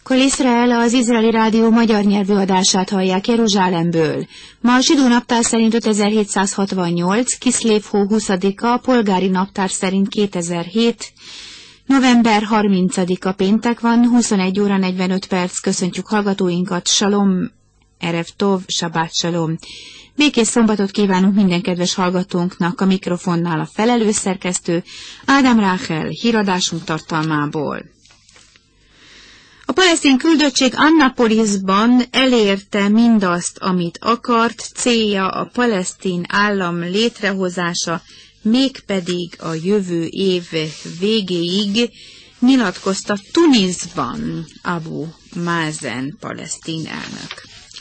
Kol Izrael, az izraeli rádió magyar nyelvű adását hallják Jeruzsálemből. Ma a zsidó naptár szerint 5768, Kiszlév hó 20-a, polgári naptár szerint 2007, november 30-a péntek van, 21 óra 45 perc. Köszöntjük hallgatóinkat, Salom, Erev Tov, Sabát Salom. Békés szombatot kívánunk minden kedves hallgatónknak, a mikrofonnál a felelős szerkesztő Ádám Ráhel, híradásunk tartalmából. A palesztin küldöttség Annapolisban elérte mindazt, amit akart, célja a palesztin állam létrehozása, mégpedig a jövő év végéig, nyilatkozta Tunisban Abu Mazen palesztin elnök.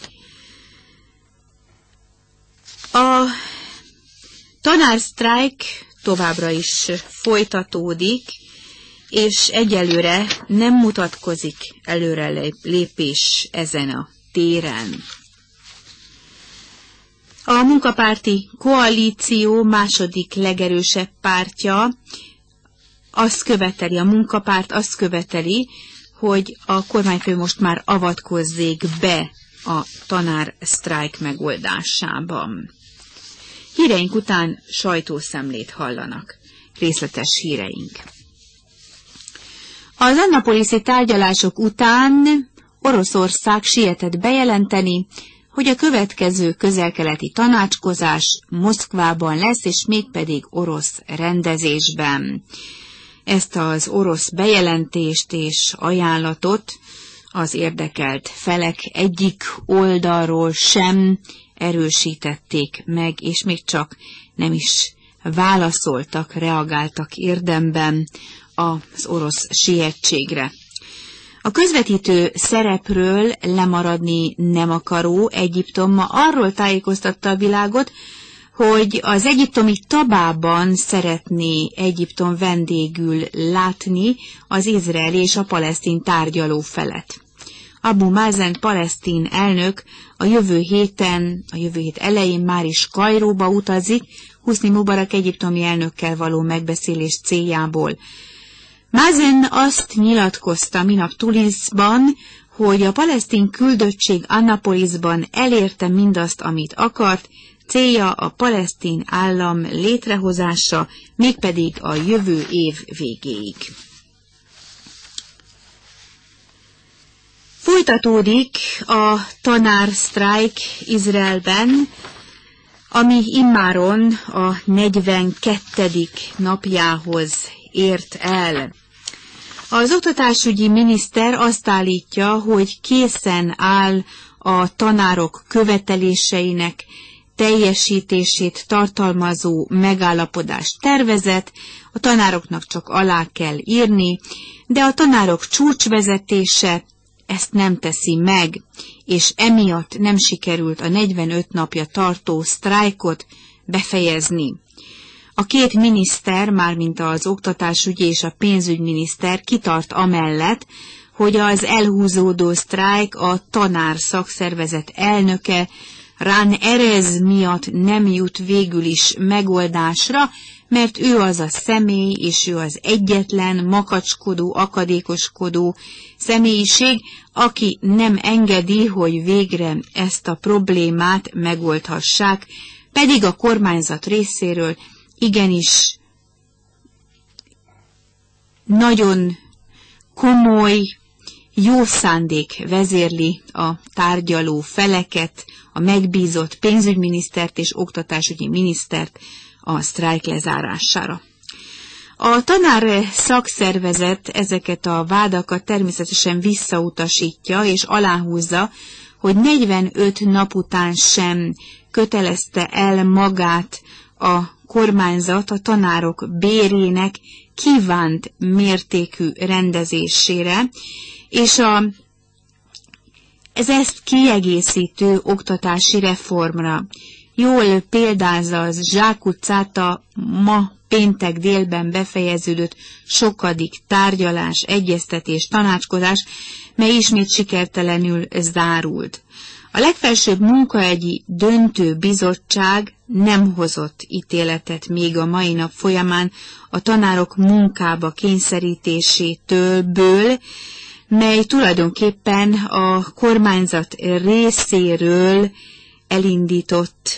A tanársztrájk továbbra is folytatódik, és egyelőre nem mutatkozik előrelépés ezen a téren. A munkapárti koalíció második legerősebb pártja a munkapárt azt követeli, hogy a kormányfő most már avatkozzék be a tanársztrájk megoldásában. Híreink után sajtószemlét hallanak. Részletes híreink. Az annapoliszi tárgyalások után Oroszország sietett bejelenteni, hogy a következő közel-keleti tanácskozás Moszkvában lesz, és mégpedig orosz rendezésben. Ezt az orosz bejelentést és ajánlatot az érdekelt felek egyik oldalról sem erősítették meg, és még csak nem is válaszoltak, reagáltak érdemben az orosz sietségre. A közvetítő szerepről lemaradni nem akaró Egyiptom ma arról tájékoztatta a világot, hogy az egyiptomi Tabában szeretné Egyiptom vendégül látni az izraeli és a palesztin tárgyaló felet. Abu Mazen palesztin elnök a jövő hét elején már is Kairóba utazik, Husni Mubarak egyiptomi elnökkel való megbeszélés céljából. Mazen azt nyilatkozta minap Tunisban, hogy a palesztin küldöttség Annapolisban elérte mindazt, amit akart, célja a palesztin állam létrehozása, mégpedig a jövő év végéig. Folytatódik a tanársztrájk Izraelben, ami immáron a 42. napjához ért el. Az oktatásügyi miniszter azt állítja, hogy készen áll a tanárok követeléseinek teljesítését tartalmazó megállapodás tervezet, a tanároknak csak alá kell írni, de a tanárok csúcsvezetése ezt nem teszi meg, és emiatt nem sikerült a 45 napja tartó sztrájkot befejezni. A két miniszter, mármint az oktatásügyi és a pénzügyminiszter kitart amellett, hogy az elhúzódó sztrájk a tanár szakszervezet elnöke Rán Erez miatt nem jut végül is megoldásra, mert ő az a személy, és ő az egyetlen makacskodó, akadékoskodó személyiség, aki nem engedi, hogy végre ezt a problémát megoldhassák, pedig a kormányzat részéről igenis nagyon komoly, jó szándék vezérli a tárgyaló feleket, a megbízott pénzügyminisztert és oktatásügyi minisztert a sztrájk lezárására. A tanár szakszervezet ezeket a vádakat természetesen visszautasítja és aláhúzza, hogy 45 nap után sem kötelezte el magát a kormányzat a tanárok bérének kívánt mértékű rendezésére, és ez ezt kiegészítő oktatási reformra. Jól példázza az Zsák utcát ma péntek délben befejeződött sokadik tárgyalás, egyeztetés, tanácskozás, mely ismét sikertelenül zárult. A legfelsőbb munkaügyi döntő bizottság nem hozott ítéletet még a mai nap folyamán a tanárok munkába kényszerítésétől, mely tulajdonképpen a kormányzat részéről elindított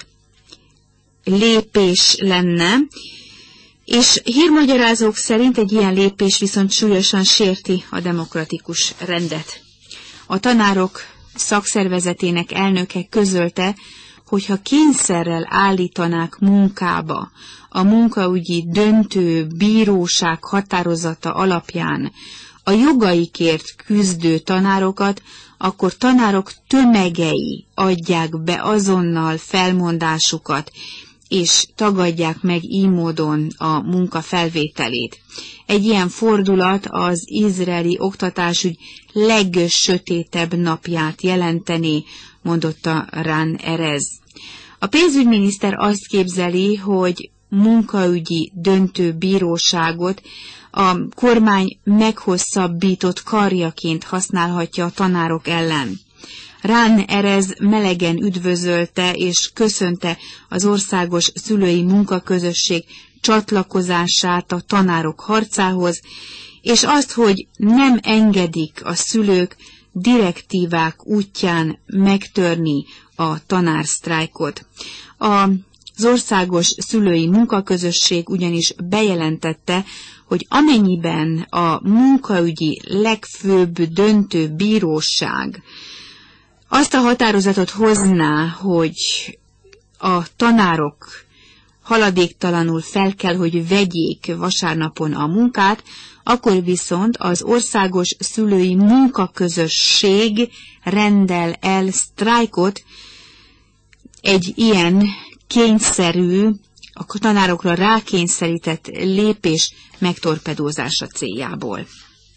lépés lenne, és hírmagyarázók szerint egy ilyen lépés viszont súlyosan sérti a demokratikus rendet. A tanárok szakszervezetének elnöke közölte, hogyha kényszerrel állítanák munkába a munkaügyi döntő bíróság határozata alapján a jogaikért küzdő tanárokat, akkor tanárok tömegei adják be azonnal felmondásukat, és tagadják meg így módon a munka felvételét. Egy ilyen fordulat az izraeli oktatásügy legsötétebb napját jelenteni, mondotta Ran Erez. A pénzügyminiszter azt képzeli, hogy munkaügyi döntő bíróságot a kormány meghosszabbított karjaként használhatja a tanárok ellen. Ran Erez melegen üdvözölte és köszönte az országos szülői munkaközösség csatlakozását a tanárok harcához, és azt, hogy nem engedik a szülők direktívák útján megtörni a tanársztrájkot. Az országos szülői munkaközösség ugyanis bejelentette, hogy amennyiben a munkaügyi legfőbb döntő bíróság azt a határozatot hozná, hogy a tanárok haladéktalanul fel kell, hogy vegyék vasárnapon a munkát, akkor viszont az országos szülői munkaközösség rendel el sztrájkot egy ilyen kényszerű, a tanárokra rákényszerített lépés megtorpedózása céljából.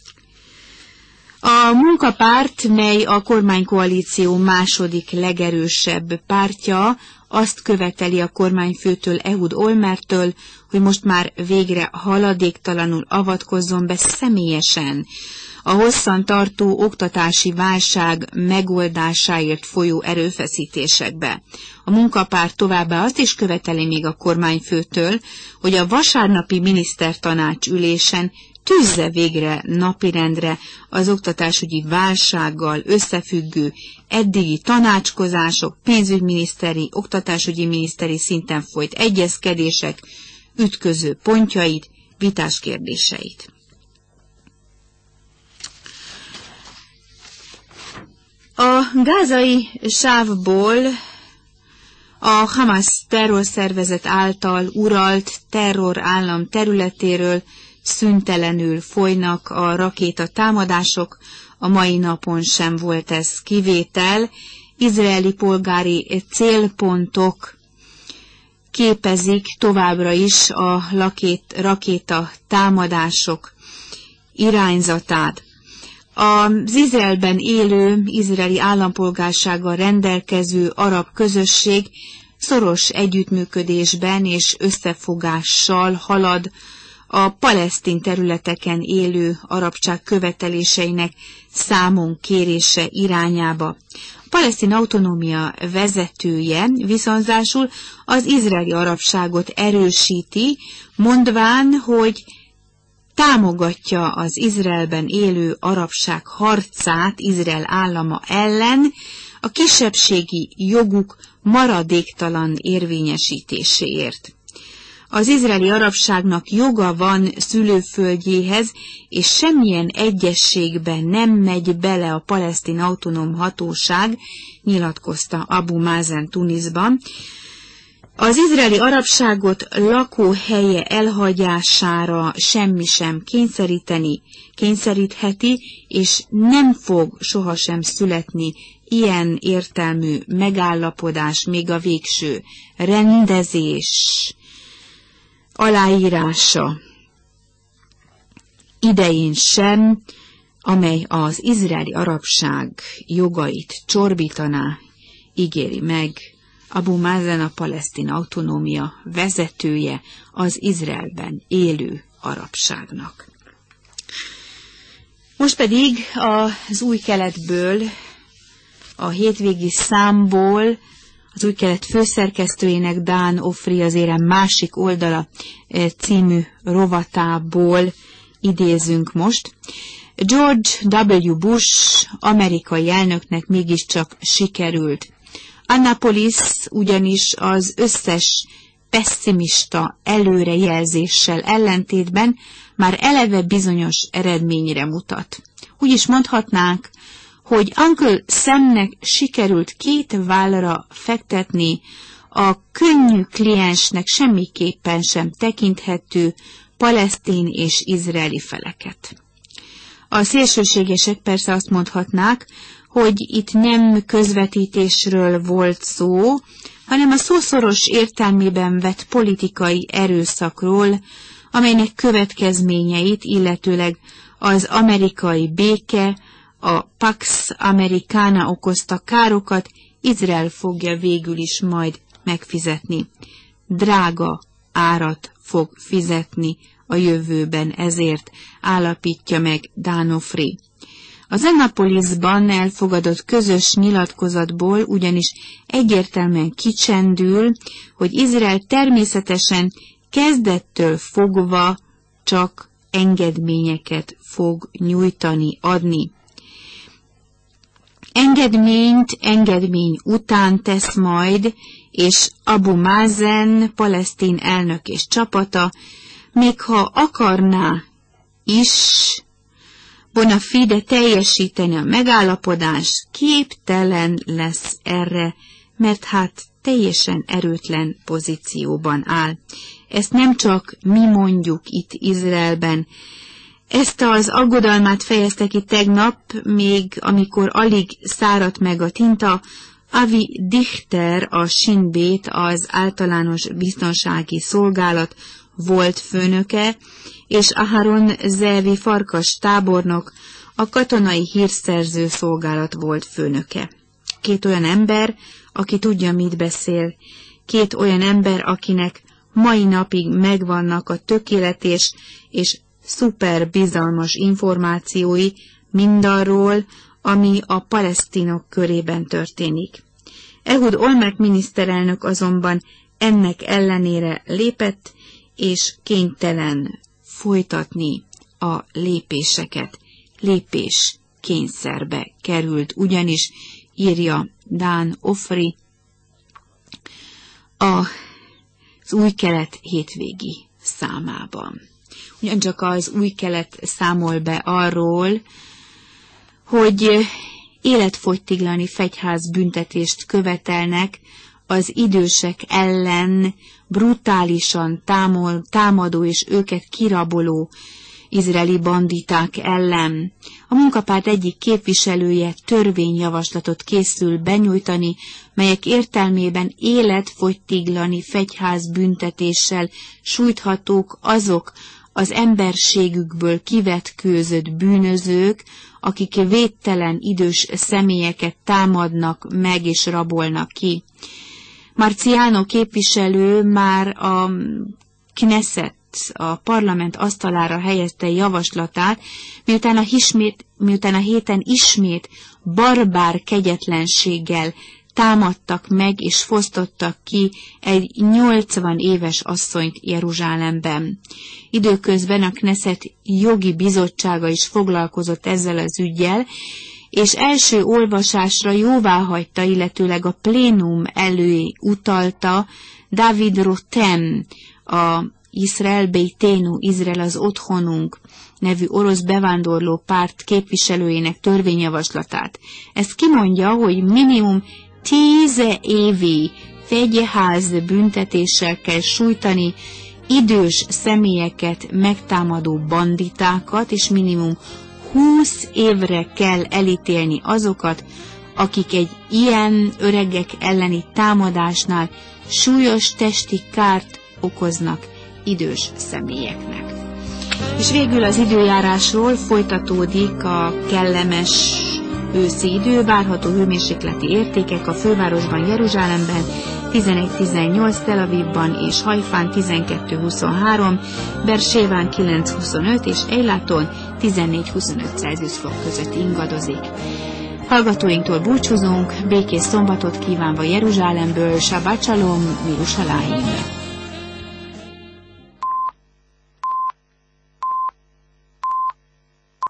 A munkapárt, mely a kormánykoalíció második legerősebb pártja, azt követeli a kormányfőtől, Ehud Olmerttől, hogy most már végre haladéktalanul avatkozzon be személyesen a hosszantartó oktatási válság megoldásáért folyó erőfeszítésekbe. A munkapárt továbbá azt is követeli még a kormányfőtől, hogy a vasárnapi minisztertanács ülésen tűzze végre napirendre az oktatásügyi válsággal összefüggő eddigi tanácskozások, pénzügyminiszteri, oktatásügyi miniszteri szinten folyt egyezkedések ütköző pontjait, vitás kérdéseit. A gázai sávból a Hamas terrorszervezet által uralt terrorállam területéről szüntelenül folynak a rakétatámadások, a mai napon sem volt ez kivétel. Izraeli polgári célpontok képezik továbbra is a rakétatámadások irányzatát. Az Izraelben élő, izraeli állampolgársággal rendelkező arab közösség szoros együttműködésben és összefogással halad a palesztin területeken élő arabság követeléseinek számon kérése irányába. A palesztin autonómia vezetője viszonzásul az izraeli arabságot erősíti, mondván, hogy támogatja az Izraelben élő arabság harcát Izrael állama ellen a kisebbségi joguk maradéktalan érvényesítéséért. Az izraeli arabságnak joga van szülőföldjéhez, és semmilyen egyezségben nem megy bele a palesztin autonóm hatóság, nyilatkozta Abu Mazen Tunisban. Az izraeli arabságot lakóhelye elhagyására semmi sem kényszerítheti, és nem fog sohasem születni ilyen értelmű megállapodás, még a végső rendezés aláírása idején sem, amely az izraeli arabság jogait csorbítaná, ígéri meg Abu Mazen, a palesztin autonómia vezetője az Izraelben élő arabságnak. Most pedig az Új Keletből, a hétvégi számból, az Új Kelet főszerkesztőjének, Dán Ofri az érem másik oldala című rovatából idézünk most. George W. Bush amerikai elnöknek mégiscsak sikerült. Annapolis ugyanis az összes pesszimista előrejelzéssel ellentétben már eleve bizonyos eredményre mutat. Úgy is mondhatnánk, hogy Uncle Samnek sikerült 2 vállra fektetni a könnyű kliensnek semmiképpen sem tekinthető palesztin és izraeli feleket. A szélsőségesek persze azt mondhatnák, hogy itt nem közvetítésről volt szó, hanem a szószoros értelmében vett politikai erőszakról, amelynek következményeit, illetőleg az amerikai béke, a Pax Americana okozta károkat Izrael fogja végül is majd megfizetni. Drága árat fog fizetni a jövőben, ezért állapítja meg D'Onofrio. Az Annapolisban elfogadott közös nyilatkozatból ugyanis egyértelműen kicsendül, hogy Izrael természetesen kezdettől fogva csak engedményeket fog nyújtani, adni. Engedmény után tesz majd, és Abu Mazen, palesztin elnök és csapata, még ha akarná is bona fide teljesíteni a megállapodást, képtelen lesz erre, mert hát teljesen erőtlen pozícióban áll. Ezt nem csak mi mondjuk itt Izraelben, ezt az aggodalmát fejezte ki tegnap, még amikor alig száradt meg a tinta, Avi Dichter, a Shin Bet, az általános biztonsági szolgálat volt főnöke, és Aharon Zevi Farkas tábornok, a katonai hírszerző szolgálat volt főnöke. 2 olyan ember, aki tudja, mit beszél. 2 olyan ember, akinek mai napig megvannak a tökéletes és szuper bizalmas információi mindarról, ami a palesztinok körében történik. Ehud Olmert miniszterelnök azonban ennek ellenére lépett, és kénytelen folytatni a lépéseket. Lépés kényszerbe került, ugyanis írja D'Onofrio az Új Kelet hétvégi számában. Ugyancsak az Új Kelet számol be arról, hogy életfogytiglani fegyházbüntetést követelnek az idősek ellen brutálisan támadó és őket kiraboló izraeli banditák ellen. A munkapárt egyik képviselője törvényjavaslatot készül benyújtani, melyek értelmében életfogytiglani fegyházbüntetéssel sújthatók azok az emberségükből kivetkőzött bűnözők, akik védtelen idős személyeket támadnak meg és rabolnak ki. Marciano képviselő már a Knesset, a parlament asztalára helyezte javaslatát, miután a héten ismét barbár kegyetlenséggel támadtak meg és fosztottak ki egy 80 éves asszonyt Jeruzsálemben. Időközben a Knesset jogi bizottsága is foglalkozott ezzel az üggyel, és első olvasásra jóváhagyta, illetőleg a plénum elé utalta David Rotem, a Israel Beitenu, Izrael az otthonunk nevű orosz bevándorló párt képviselőjének törvényjavaslatát. Ez kimondja, hogy minimum 10 évi fegyház büntetéssel kell sújtani idős személyeket megtámadó banditákat, és minimum 20 évre kell elítélni azokat, akik egy ilyen öregek elleni támadásnál súlyos testi kárt okoznak idős személyeknek. És végül az időjárásról folytatódik a kellemes őszi idő, várható hőmérsékleti értékek a fővárosban, Jeruzsálemben 11-18, Tel Avivban és Hajfán 12-23, Berseván 9-25 és Eilaton 14-25 Celsius fok között ingadozik. Hallgatóinktól búcsúzunk, békés szombatot kívánva Jeruzsálemből, Shabbat Shalom, Yerushalayim.